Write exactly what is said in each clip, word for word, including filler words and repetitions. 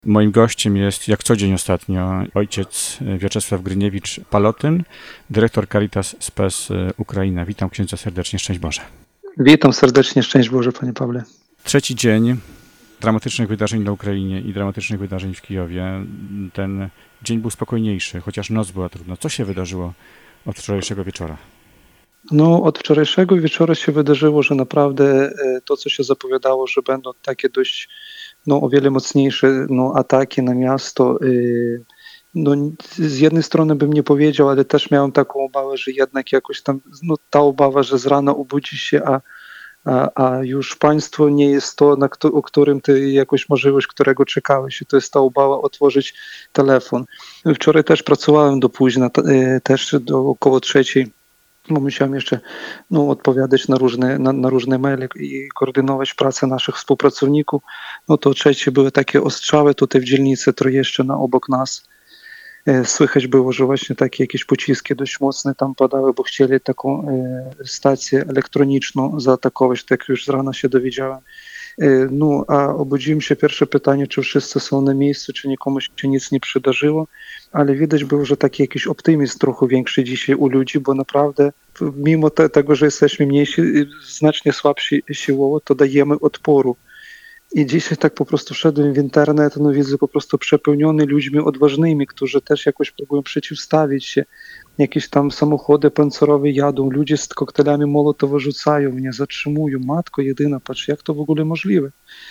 Moim gościem jest, jak co dzień ostatnio, ojciec Wiaczesław Gryniewicz-Palotyn, dyrektor Caritas Spes Ukraina. Witam księdza serdecznie, szczęść Boże. Witam serdecznie, szczęść Boże, panie Pawle. Trzeci dzień dramatycznych wydarzeń na Ukrainie i dramatycznych wydarzeń w Kijowie. Ten dzień był spokojniejszy, chociaż noc była trudna. Co się wydarzyło od wczorajszego wieczora? No, od wczorajszego wieczora się wydarzyło, że naprawdę to, co się zapowiadało, że będą takie dość, no, o wiele mocniejsze no, ataki na miasto. No, z jednej strony bym nie powiedział, ale też miałem taką obawę, że jednak jakoś tam, no, ta obawa, że z rana obudzi się, a, a, a już państwo nie jest to, na kto, o którym ty jakoś możliwość, którego czekałeś. I to jest ta obawa otworzyć telefon. Wczoraj też pracowałem do późna, też do około trzeciej. Bo musiałem jeszcze no, odpowiadać na różne, na, na różne maile i koordynować pracę naszych współpracowników. No to trzecie były takie ostrzały tutaj w dzielnicy Trojeszczyna obok nas. Słychać było, że właśnie takie jakieś pociski dość mocne tam padały, bo chcieli taką e, stację elektroniczną zaatakować, tak już z rana się dowiedziałem. E, no a obudziłem się, pierwsze pytanie, czy wszyscy są na miejscu, czy nikomu się nic nie przydarzyło, ale widać było, że taki jakiś optymizm trochę większy dzisiaj u ludzi, bo naprawdę mimo te, tego, że jesteśmy mniejsi, znacznie słabsi siłowo, to dajemy odporu. I dzisiaj tak po prostu wszedłem w internet, no widzę po prostu przepełniony ludźmi odważnymi, którzy też jakoś próbują przeciwstawić się. Jakieś tam samochody pancerowe jadą, ludzie z koktajlami Mołotowa rzucają, mnie zatrzymują. Matko jedyna, patrz, jak to w ogóle możliwe?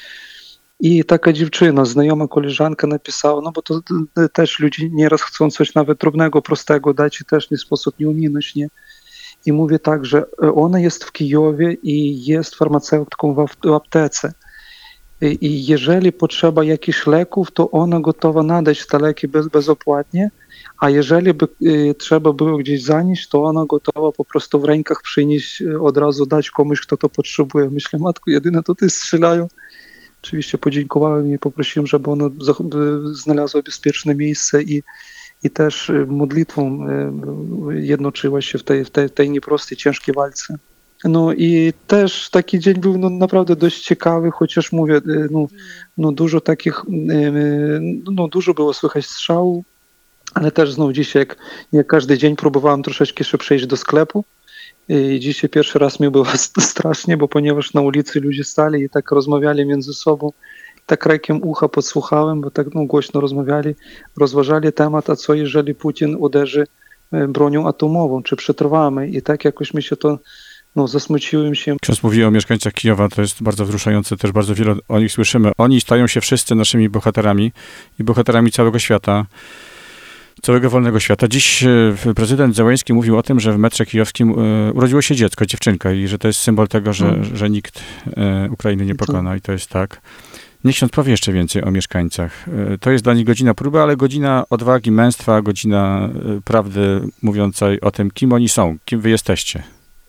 I taka dziewczyna, znajoma koleżanka napisała, no bo to też ludzie nieraz chcą coś nawet drobnego, prostego dać i też nie sposób nie ominąć, nie? I mówię tak, że ona jest w Kijowie i jest farmaceutką w aptece. I jeżeli potrzeba jakichś leków, to ona gotowa nadać te leki bez, bezopłatnie, a jeżeli by y, trzeba było gdzieś zanieść, to ona gotowa po prostu w rękach przynieść, od razu dać komuś, kto to potrzebuje. Myślę, matko jedyne, to ty strzelają. Oczywiście podziękowałem i poprosiłem, żeby ona znalazła bezpieczne miejsce i, i też modlitwą jednoczyła się w tej, w tej, tej nieprostej, ciężkiej walce. No i też taki dzień był no, naprawdę dość ciekawy, chociaż mówię, no, no dużo takich, no dużo było słychać strzału, ale też znowu dzisiaj, jak, jak każdy dzień próbowałem troszeczkę jeszcze przejść do sklepu i dzisiaj pierwszy raz mi było strasznie, bo ponieważ na ulicy ludzie stali i tak rozmawiali między sobą, tak krakiem ucha podsłuchałem, bo tak no, głośno rozmawiali, rozważali temat, a co jeżeli Putin uderzy bronią atomową, czy przetrwamy, i tak jakoś mi się to No, zasmuciłem się. Ksiądz mówi o mieszkańcach Kijowa, to jest bardzo wzruszające, też bardzo wiele o nich słyszymy. Oni stają się wszyscy naszymi bohaterami i bohaterami całego świata, całego wolnego świata. Dziś prezydent Zełenski mówił o tym, że w metrze kijowskim urodziło się dziecko, dziewczynka i że to jest symbol tego, że, hmm. że nikt Ukrainy nie pokona i to jest tak. Niech ksiądz powie jeszcze więcej o mieszkańcach. To jest dla nich godzina próby, ale godzina odwagi, męstwa, godzina prawdy mówiącej o tym, kim oni są, kim wy jesteście.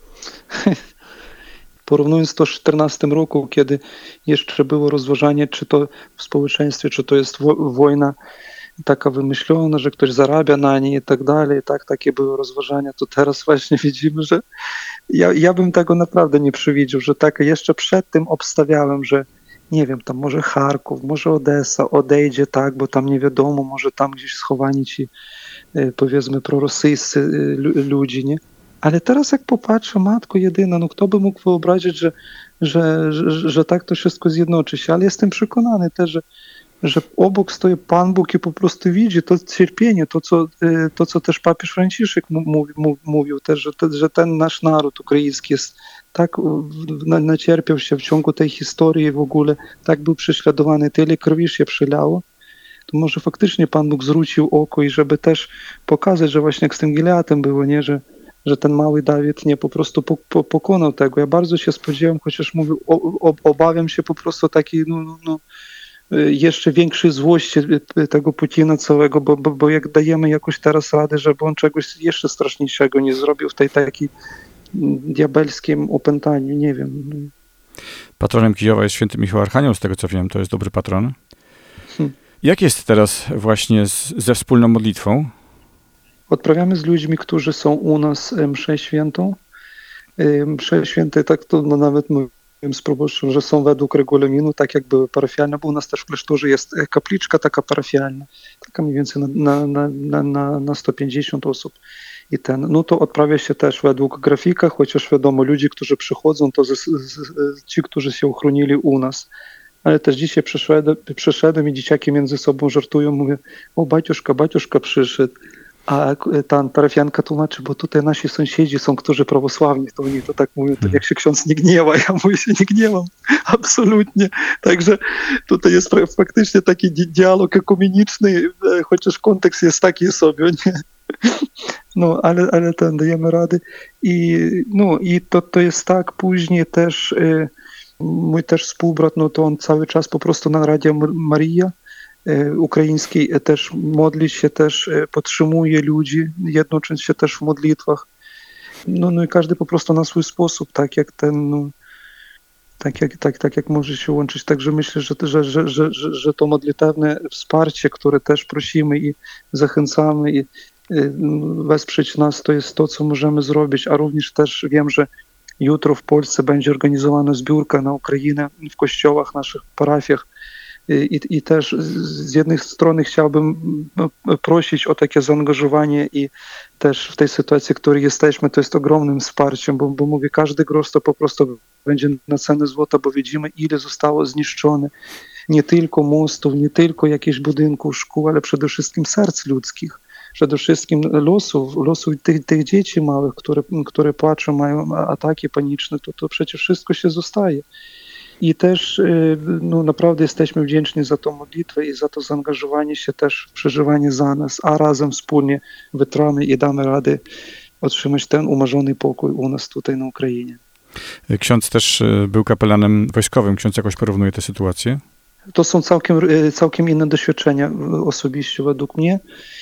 Porównując to z czternastym roku, kiedy jeszcze było rozważanie, czy to w społeczeństwie, czy to jest wo- wojna taka wymyślona, że ktoś zarabia na niej i tak dalej, tak, takie były rozważania, to teraz właśnie widzimy, że ja, ja bym tego naprawdę nie przewidział, że tak jeszcze przed tym obstawiałem, że nie wiem, tam może Charków, może Odessa odejdzie, tak, bo tam nie wiadomo, może tam gdzieś schowani ci, powiedzmy, prorosyjscy ludzie, nie? Ale teraz jak popatrzę, matko jedyna, no kto by mógł wyobrazić, że, że, że, że tak to wszystko zjednoczy się, ale jestem przekonany też, że, że obok stoi Pan Bóg i po prostu widzi to cierpienie, to co, to, co też papież Franciszek mówi, mówił też, że, że ten nasz naród ukraiński jest tak nacierpiał się w ciągu tej historii w ogóle, tak był prześladowany, tyle krwi się przylało, to może faktycznie Pan Bóg zwrócił oko i żeby też pokazać, że właśnie jak z tym Gileadem było, nie, że że ten mały Dawid nie po prostu po, po, pokonał tego. Ja bardzo się spodziewałem, chociaż mówię, o, o, obawiam się po prostu takiej no, no, no, jeszcze większej złości tego Putina całego, bo, bo, bo jak dajemy jakoś teraz radę, żeby on czegoś jeszcze straszniejszego nie zrobił w tej takiej diabelskim opętaniu, nie wiem. Patronem Kijowa jest święty Michał Archanioł, z tego co wiem, to jest dobry patron. Hmm. Jak jest teraz właśnie z, ze wspólną modlitwą? Odprawiamy z ludźmi, którzy są u nas mszę świętą. Mszę święte, tak to no, nawet z proboszczem, że są według regulaminu, tak jak były parafialne, bo u nas też w klasztorze jest kapliczka taka parafialna, taka mniej więcej na, na, na, na, na sto pięćdziesiąt osób. I ten, no to odprawia się też według grafika, chociaż wiadomo, ludzie, którzy przychodzą, to z, z, z, ci, którzy się uchronili u nas. Ale też dzisiaj przyszedłem, przyszedłem i dzieciaki między sobą żartują, mówię, o baciuszka, baciuszka przyszedł. A ta parafianka tłumaczy, bo tutaj nasi sąsiedzi są, którzy prawosławni, to oni to tak mówią, to jak się ksiądz nie gniewa, ja mówię, się nie gniewam, absolutnie. Także tutaj jest faktycznie taki dialog ekumeniczny, chociaż kontekst jest taki sobie, nie? No, ale, ale ten dajemy rady. I, no, i to, to jest tak, później też y, mój też współbrat, no to on cały czas po prostu na Radio Maria ukraińskiej też modli się, też podtrzymuje ludzi, jednocząc się też w modlitwach. No, no i każdy po prostu na swój sposób, tak jak ten, no, tak jak, tak, tak jak może się łączyć. Także myślę, że, że, że, że, że to modlitewne wsparcie, które też prosimy i zachęcamy i wesprzeć nas, to jest to, co możemy zrobić, a również też wiem, że jutro w Polsce będzie organizowana zbiórka na Ukrainę w kościołach, naszych parafiach. I, I też z jednej strony chciałbym prosić o takie zaangażowanie i też w tej sytuacji, w której jesteśmy, to jest ogromnym wsparciem, bo, bo mówię, każdy grosz to po prostu będzie na cenę złota, bo widzimy, ile zostało zniszczone. Nie tylko mostów, nie tylko jakichś budynków, szkół, ale przede wszystkim serc ludzkich. Przede wszystkim losów, losów tych, tych dzieci małych, które, które płaczą, mają ataki paniczne, to, to przecież wszystko się zostaje. I też no, naprawdę jesteśmy wdzięczni za tą modlitwę i za to zaangażowanie się też w przeżywanie za nas, a razem wspólnie wytrwamy i damy radę otrzymać ten umarzony pokój u nas tutaj na Ukrainie. Ksiądz też był kapelanem wojskowym. Ksiądz jakoś porównuje tę sytuację? To są całkiem, całkiem inne doświadczenia osobiście według mnie,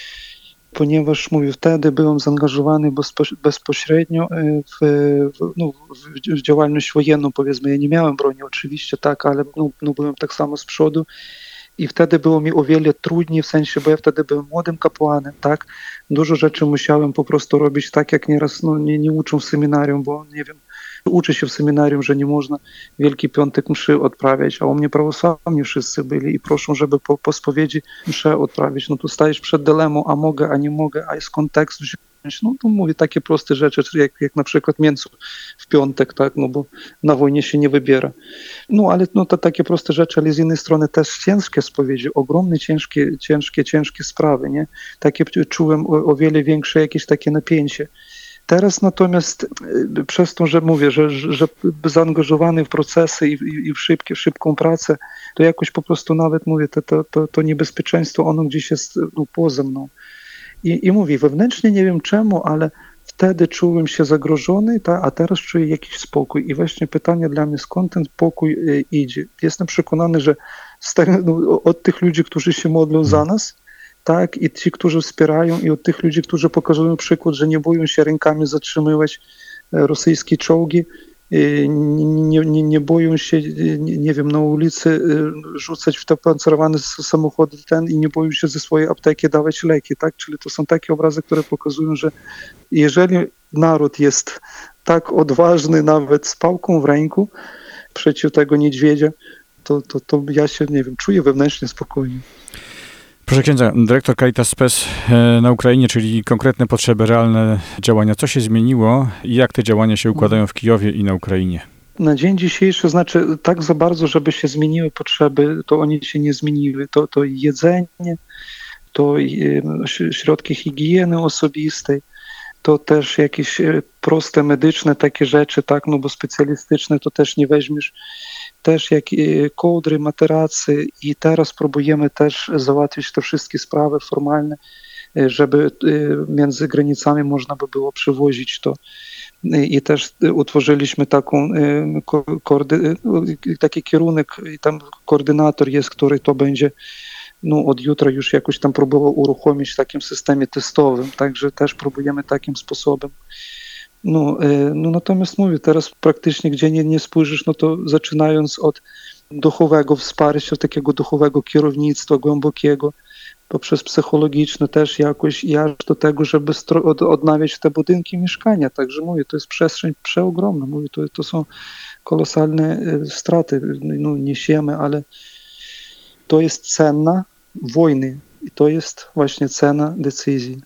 ponieważ mówię, wtedy byłem zaangażowany bezpośrednio w, w, no, w działalność wojenną, powiedzmy. Ja nie miałem broni oczywiście, tak, ale no, no, byłem tak samo z przodu i wtedy było mi o wiele trudniej, w sensie, bo ja wtedy byłem młodym kapłanem, tak, dużo rzeczy musiałem po prostu robić tak, jak nieraz no, nie, nie uczą w seminarium, bo nie wiem, uczy się w seminarium, że nie można Wielki Piątek mszy odprawiać, a u mnie prawosławni wszyscy byli i proszą, żeby po, po spowiedzi mszę odprawić. No tu stajesz przed dylemą, a mogę, a nie mogę, a z kontekstu wziąć. No to mówię takie proste rzeczy, jak, jak na przykład mięso w piątek, tak, no bo na wojnie się nie wybiera. No ale no to takie proste rzeczy, ale z innej strony też ciężkie spowiedzi, ogromne, ciężkie, ciężkie, ciężkie sprawy, nie? Takie czułem o, o wiele większe jakieś takie napięcie. Teraz natomiast przez to, że mówię, że, że zaangażowany w procesy i, i w szybkie, szybką pracę, to jakoś po prostu nawet mówię, to, to, to, to niebezpieczeństwo, ono gdzieś jest no, poza mną. I, I mówię, wewnętrznie nie wiem czemu, ale wtedy czułem się zagrożony, ta, a teraz czuję jakiś spokój. I właśnie pytanie dla mnie, skąd ten pokój y, idzie? Jestem przekonany, że z te, no, od tych ludzi, którzy się modlą za nas, tak, i ci, którzy wspierają, i od tych ludzi, którzy pokazują przykład, że nie boją się rękami zatrzymywać rosyjskie czołgi, nie, nie, nie boją się, nie, nie wiem, na ulicy rzucać w te pancerowane samochody ten i nie boją się ze swojej apteki dawać leki, tak, czyli to są takie obrazy, które pokazują, że jeżeli naród jest tak odważny, nawet z pałką w ręku przeciw tego niedźwiedzia, to, to, to ja się, nie wiem, czuję wewnętrznie spokojnie. Proszę księdza, dyrektor Caritas Spes na Ukrainie, czyli konkretne potrzeby, realne działania. Co się zmieniło i jak te działania się układają w Kijowie i na Ukrainie? Na dzień dzisiejszy, znaczy tak za bardzo, żeby się zmieniły potrzeby, to one się nie zmieniły. To, to jedzenie, to środki higieny osobistej, to też jakieś proste medyczne takie rzeczy, tak, no bo specjalistyczne to też nie weźmiesz. Też jak kołdry, materacy i teraz próbujemy też załatwić te wszystkie sprawy formalne, żeby między granicami można by było przywozić to. I też utworzyliśmy taką, taki kierunek, tam koordynator jest, który to będzie no, od jutra już jakoś tam próbował uruchomić w takim systemie testowym, także też próbujemy takim sposobem. No, no natomiast mówię, teraz praktycznie gdzie nie, nie spojrzysz, no to zaczynając od duchowego wsparcia, takiego duchowego kierownictwa głębokiego, poprzez psychologiczne też jakoś i aż do tego, żeby stro- od, odnawiać te budynki, mieszkania. Także mówię, to jest przestrzeń przeogromna. Mówię, to, to są kolosalne straty, no, niesiemy, ale to jest cena wojny i to jest właśnie cena decyzji.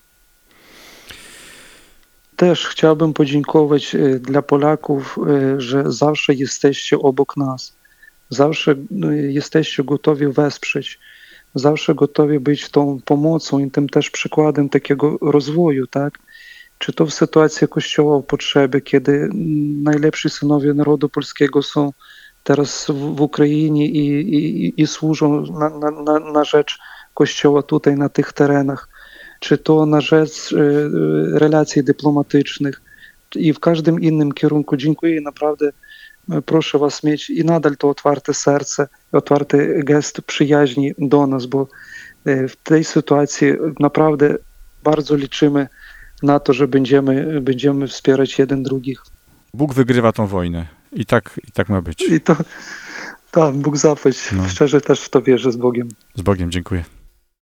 Też chciałbym podziękować dla Polaków, że zawsze jesteście obok nas. Zawsze jesteście gotowi wesprzeć. Zawsze gotowi być tą pomocą i tym też przykładem takiego rozwoju, tak? Czy to w sytuacji Kościoła w potrzebie, kiedy najlepsi synowie narodu polskiego są teraz w, w Ukrainie i, i, i służą na, na, na, na rzecz Kościoła tutaj, na tych terenach, czy to na rzecz y, relacji dyplomatycznych i w każdym innym kierunku. Dziękuję naprawdę. Proszę was mieć i nadal to otwarte serce, otwarty gest przyjaźni do nas, bo w tej sytuacji naprawdę bardzo liczymy na to, że będziemy, będziemy wspierać jeden drugich. Bóg wygrywa tą wojnę i tak, i tak ma być. I to, tak, Bóg zapłać. No. Szczerze też w to wierzę, z Bogiem. Z Bogiem, dziękuję.